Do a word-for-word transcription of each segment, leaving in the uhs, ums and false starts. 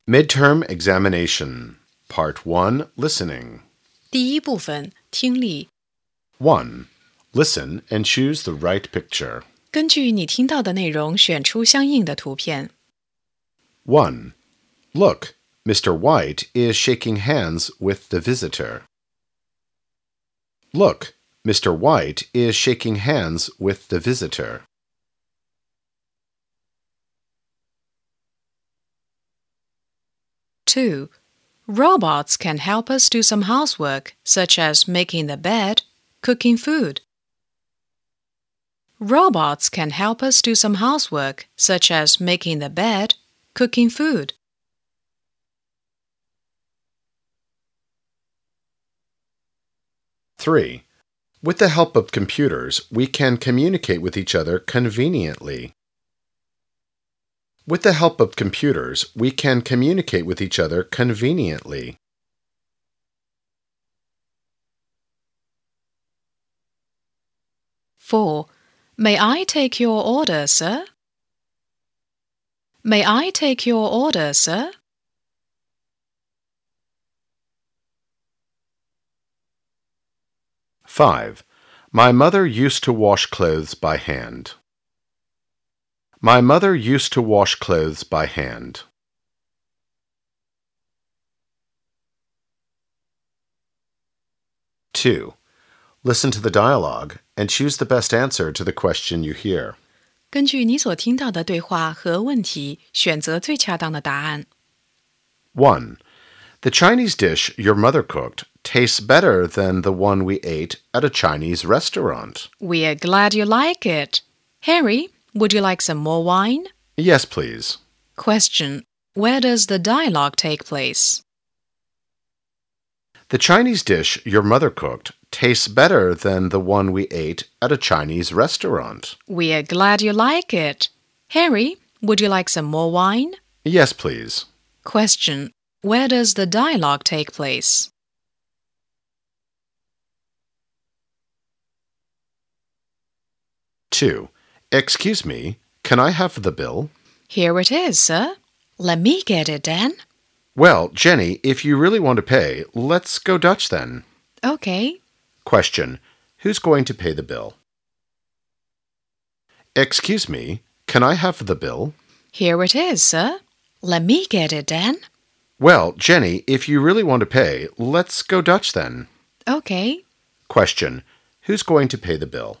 Midterm Examination Part one Listening 第一部分听力 one. Listen and choose the right picture. 根据你听到的内容选出相应的图片 one. Look, Mister White is shaking hands with the visitor. Look, Mister White is shaking hands with the visitor. two. Robots can help us do some housework, such as making the bed, cooking food. Robots can help us do some housework, such as making the bed, cooking food. three. With the help of computers, we can communicate with each other conveniently. With the help of computers, we can communicate with each other conveniently. four. May I take your order, sir? May I take your order, sir? five. My mother used to wash clothes by hand. My mother used to wash clothes by hand. two. Listen to the dialogue and choose the best answer to the question you hear. 根据你所听到的对话和问题，选择最恰当的答案。 one. The Chinese dish your mother cooked tastes better than the one we ate at a Chinese restaurant. We are glad you like it. Harry, would you like some more wine? Yes, please. Question. Where does the dialogue take place? The Chinese dish your mother cooked tastes better than the one we ate at a Chinese restaurant. We are glad you like it. Harry, would you like some more wine? Yes, please. Question. Where does the dialogue take place? two. Excuse me, can I have the bill? Here it is, sir. Let me get it, Dan. Well, Jenny, if you really want to pay, let's go Dutch then. Okay. Question. Who's going to pay the bill? Excuse me, can I have the bill? Here it is, sir. Let me get it, Dan. Well, Jenny, if you really want to pay, let's go Dutch then. Okay. Question. Who's going to pay the bill?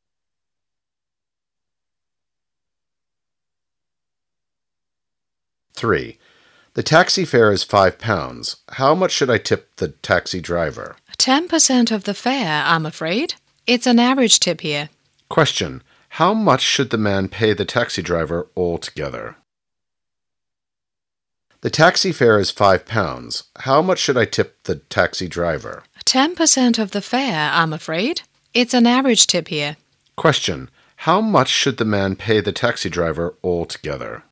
three. The taxi fare is five pounds. How much should I tip the taxi driver? Ten percent of the fare, I'm afraid. It's an average tip here. Question. How much should the man pay the taxi driver altogether? The taxi fare is five pounds. How much should I tip the taxi driver? Ten percent of the fare, I'm afraid. It's an average tip here. Question. How much should the man pay the taxi driver altogether?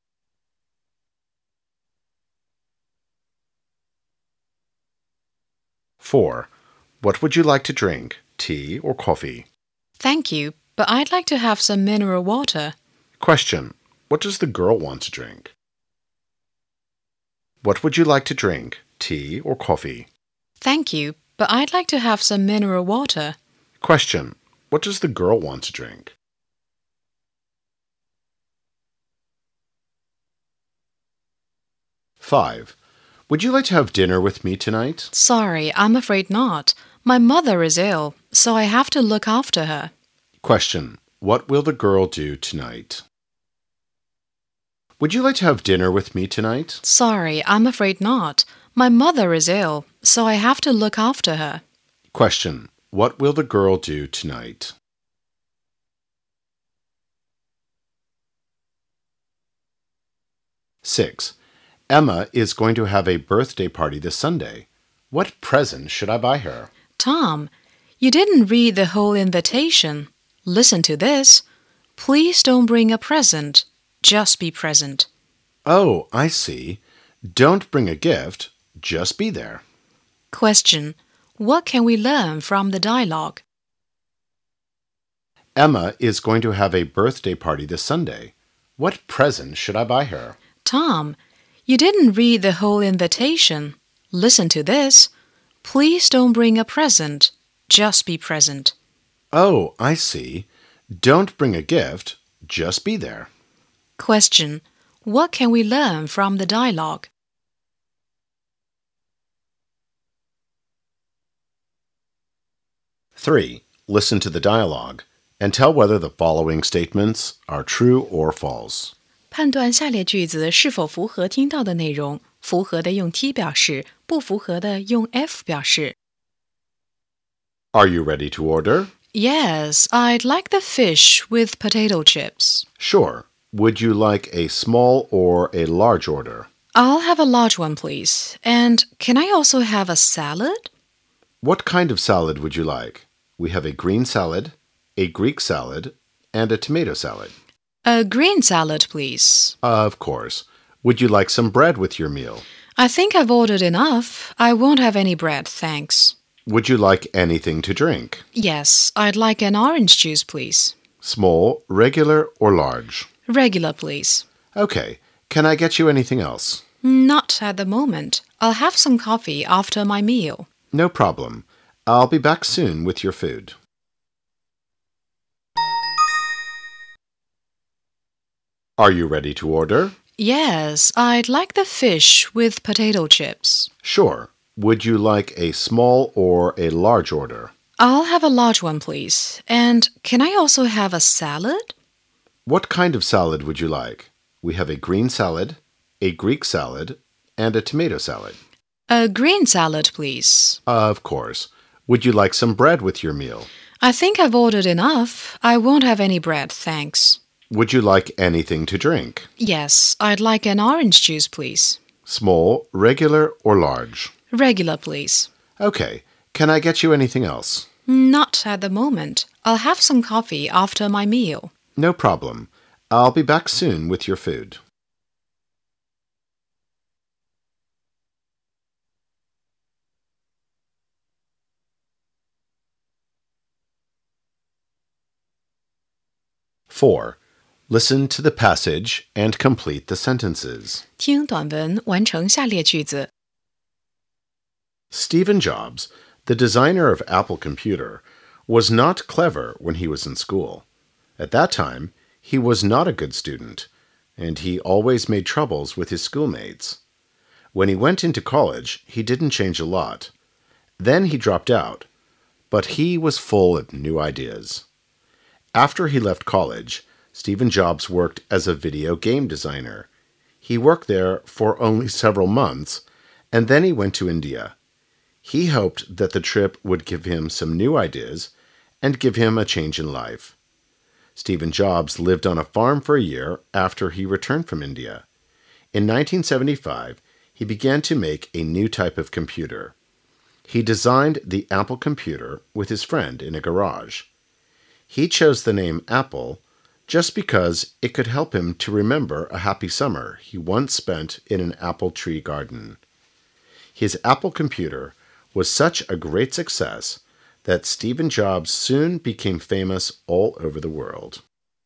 four. What would you like to drink, tea or coffee? Thank you, but I'd like to have some mineral water. Question. What does the girl want to drink? What would you like to drink, tea or coffee? Thank you, but I'd like to have some mineral water. Question. What does the girl want to drink? five. Would you like to have dinner with me tonight? Sorry, I'm afraid not. My mother is ill, so I have to look after her. Question. What will the girl do tonight? Would you like to have dinner with me tonight? Sorry, I'm afraid not. My mother is ill, so I have to look after her. Question. What will the girl do tonight? six. Emma is going to have a birthday party this Sunday. What present should I buy her? Tom, you didn't read the whole invitation. Listen to this. Please don't bring a present. Just be present. Oh, I see. Don't bring a gift. Just be there. Question. What can we learn from the dialogue? Emma is going to have a birthday party this Sunday. What present should I buy her? Tom, You didn't read the whole invitation. Listen to this. Please don't bring a present. Just be present. Oh, I see. Don't bring a gift. Just be there. Question. What can we learn from the dialogue? three. Listen to the dialogue and tell whether the following statements are true or false. 判断下列句子是否符合听到的内容，符合的用 T 表示，不符合的用 F 表示。 Are you ready to order? Yes, I'd like the fish with potato chips. Sure. Would you like a small or a large order? I'll have a large one, please. And can I also have a salad? What kind of salad would you like? We have a green salad, a Greek salad, and a tomato salad. A green salad, please. Of course. Would you like some bread with your meal? I think I've ordered enough. I won't have any bread, thanks. Would you like anything to drink? Yes, I'd like an orange juice, please. Small, regular, or large? Regular, please. Okay. Can I get you anything else? Not at the moment. I'll have some coffee after my meal. No problem. I'll be back soon with your food. Are you ready to order? Yes, I'd like the fish with potato chips. Sure. Would you like a small or a large order? I'll have a large one, please. And can I also have a salad? What kind of salad would you like? We have a green salad, a Greek salad, and a tomato salad. A green salad, please. Of course. Would you like some bread with your meal? I think I've ordered enough. I won't have any bread, thanks. Would you like anything to drink? Yes, I'd like an orange juice, please. Small, regular, or large? Regular, please. Okay. Can I get you anything else? Not at the moment. I'll have some coffee after my meal. No problem. I'll be back soon with your food. four. Listen to the passage and complete the sentences. 听短文，完成下列句子。 Stephen Jobs, the designer of Apple Computer, was not clever when he was in school. At that time, he was not a good student, and he always made troubles with his schoolmates. When he went into college, he didn't change a lot. Then he dropped out, but he was full of new ideas. After he left college, Stephen Jobs worked as a video game designer. He worked there for only several months, and then he went to India. He hoped that the trip would give him some new ideas and give him a change in life. Stephen Jobs lived on a farm for a year after he returned from India. In nineteen seventy-five, he began to make a new type of computer. He designed the Apple computer with his friend in a garage. He chose the name Apple just because it could help him to remember a happy summer he once spent in an apple tree garden. His Apple computer was such a great success that Stephen Jobs soon became famous all over the world.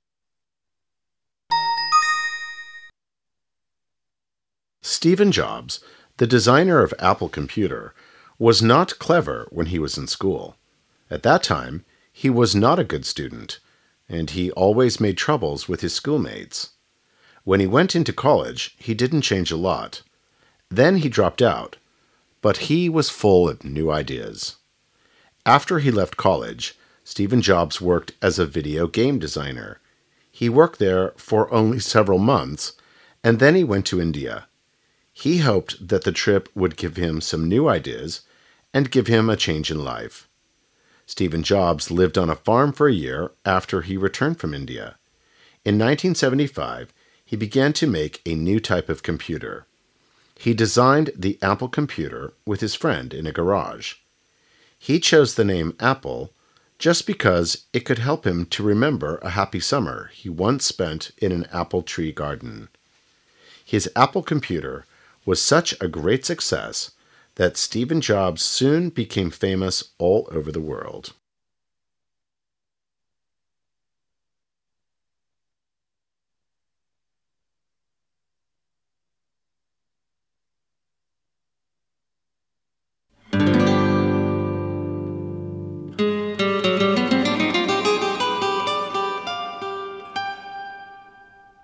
Stephen Jobs, the designer of Apple Computer, was not clever when he was in school. At that time, he was not a good student, and he always made troubles with his schoolmates. When he went into college, he didn't change a lot. Then he dropped out, but he was full of new ideas. After he left college, Stephen Jobs worked as a video game designer. He worked there for only several months, and then he went to India. He hoped that the trip would give him some new ideas and give him a change in life. Stephen Jobs lived on a farm for a year after he returned from India. In nineteen seventy-five, he began to make a new type of computer. He designed the Apple computer with his friend in a garage. He chose the name Apple just because it could help him to remember a happy summer he once spent in an apple tree garden. His Apple computer was such a great success that Stephen Jobs soon became famous all over the world.